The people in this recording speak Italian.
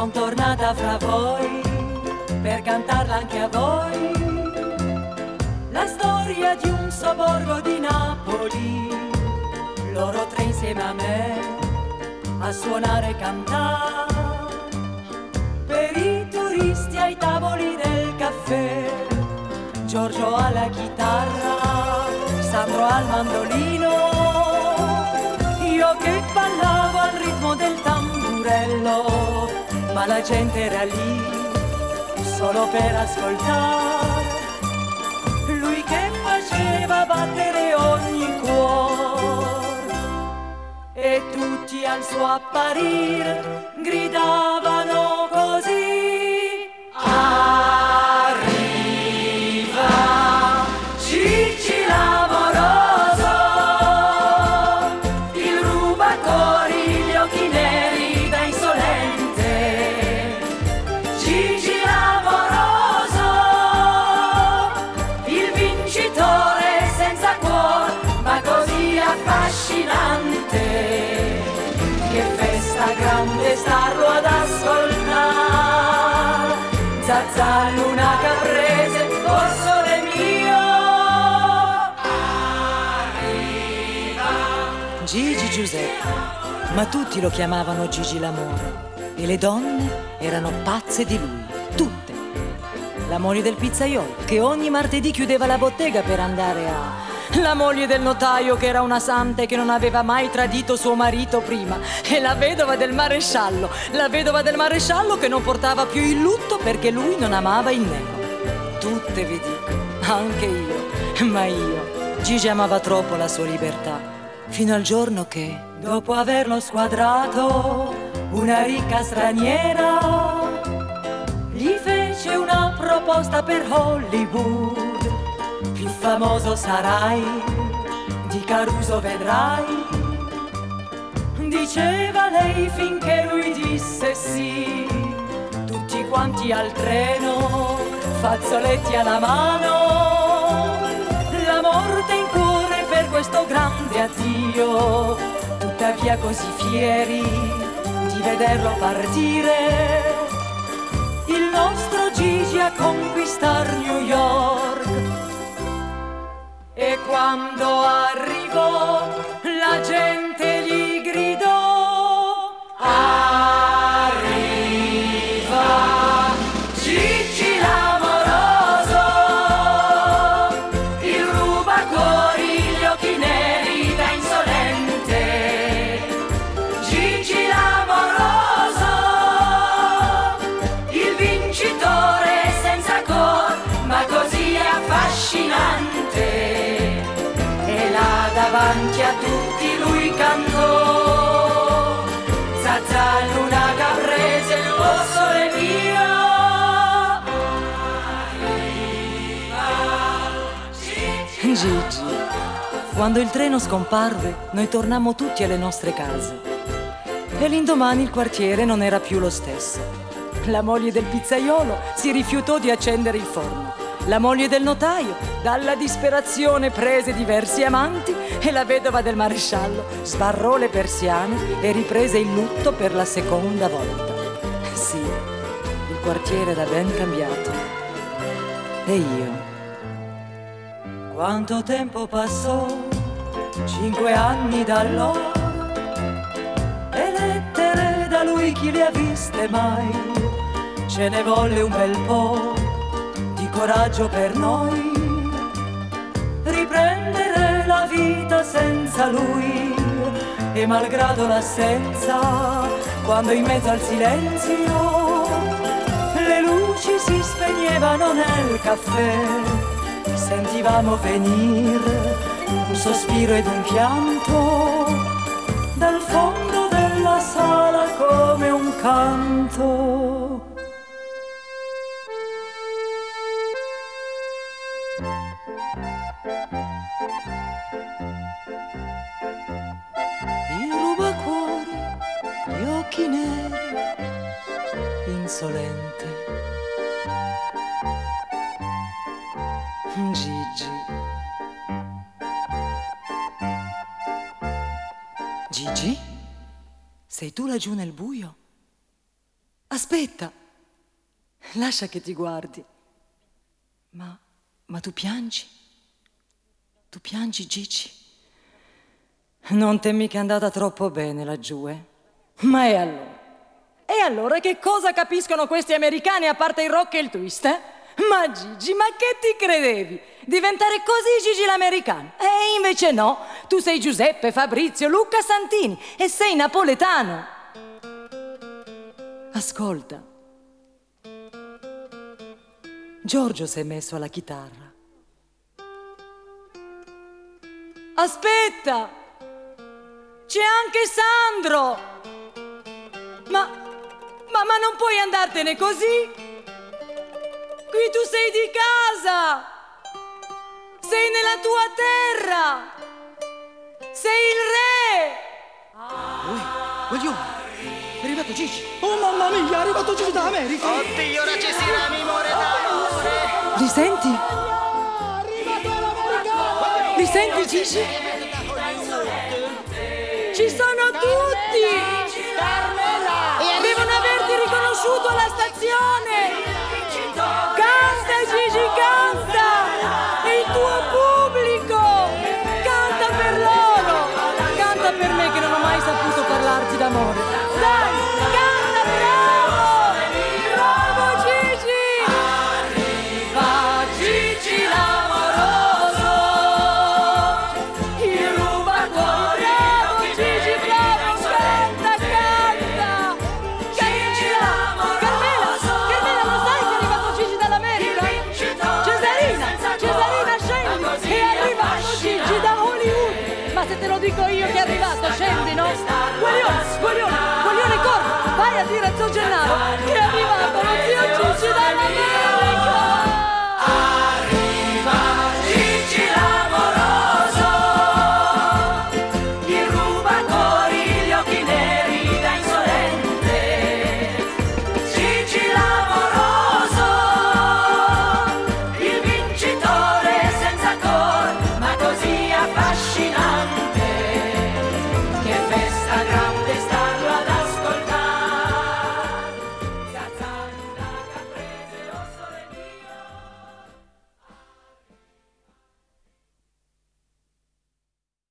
Son tornata fra voi per cantarla anche a voi, la storia di un sobborgo di Napoli, loro tre insieme a me a suonare e cantare, per i turisti ai tavoli del caffè, Giorgio alla chitarra, Sandro al mandolino, io che ballavo al ritmo del tamburello, ma la gente era lì solo per ascoltare, lui che faceva battere ogni cuore, e tutti al suo apparire gridavano così: grande starlo ad ascoltare, Zazza, luna caprese, o sole mio, arriva Gigi Giuseppe, ma tutti lo chiamavano Gigi l'amore, e le donne erano pazze di lui, tutte. La moglie del pizzaiolo, che ogni martedì chiudeva la bottega per andare a... La moglie del notaio, che era una santa e che non aveva mai tradito suo marito prima, e la vedova del maresciallo che non portava più il lutto perché lui non amava il nero. Tutte vi dico, anche io, ma io, Gigi amava troppo la sua libertà, fino al giorno che, dopo averlo squadrato, una ricca straniera gli fece una proposta per Hollywood. Più famoso sarai, di Caruso vedrai, diceva lei finché lui disse sì. Tutti quanti al treno, fazzoletti alla mano, la morte in cuore per questo grande addio, tuttavia così fieri di vederlo partire, il nostro Gigi a conquistar New York. E quando arrivò la gente gli gridò: arriva Gigi l'amoroso, il rubacuori, gli occhi neri da insolente, Gigi l'amoroso, il vincitore senza cor, ma così affascinante. Davanti a tutti lui cantò: Zazza, luna caprese, o sole mio, Gigi. Quando il treno scomparve, noi tornammo tutti alle nostre case, e l'indomani il quartiere non era più lo stesso. La moglie del pizzaiolo si rifiutò di accendere il forno, la moglie del notaio dalla disperazione prese diversi amanti, e la vedova del maresciallo sbarrò le persiane e riprese il lutto per la seconda volta. Sì, il quartiere era ben cambiato. E io? Quanto tempo passò? 5 anni da allora, e lettere da lui chi le ha viste mai? Ce ne volle un bel po' di coraggio per noi riprendere la vita senza lui, e malgrado l'assenza, quando in mezzo al silenzio le luci si spegnevano nel caffè, sentivamo venire un sospiro ed un pianto dal fondo della sala come un canto. Il rubacuori, gli occhi neri, insolente. Gigi. Gigi? Sei tu laggiù nel buio? Aspetta, lascia che ti guardi. Ma tu piangi? Tu piangi, Gigi? Non t'è mica andata troppo bene laggiù, eh? Ma e allora? E allora che cosa capiscono questi americani a parte il rock e il twist, eh? Ma Gigi, ma che ti credevi? Diventare così Gigi l'americano? E invece no, tu sei Giuseppe, Fabrizio, Luca Santini e sei napoletano. Ascolta, Giorgio si è messo alla chitarra. Aspetta, c'è anche Sandro. Ma non puoi andartene così? Qui tu sei di casa, sei nella tua terra, sei il re. Guaglione, è arrivato Gigi. Oh mamma mia, è arrivato Gigi dall'America. Oddio, ora ci si ramimore d'amore. Li senti? Arrivato dall'America. Li senti, Gigi? Ci sono tutti! Devono averti riconosciuto alla stazione! Canta, Gigi, canta! Il tuo pubblico! Canta per loro! Canta per me che non ho mai saputo parlarti d'amore! Dai, canta, bravo! Bravo, Gigi! Arriva Gigi l'amoroso! Il rubacuore! Bravo, Gigi, bravo! Canta, canta! Carmela, lo sai che è arrivato Gigi dall'America? Cesarina, scendi! È arrivato Gigi da Hollywood! Ma se te lo dico io che è arrivato, scendi, no? Guaglione, corri! Vai a dire a Zio Gennaro che è arrivato lo zio Gigi dall'America!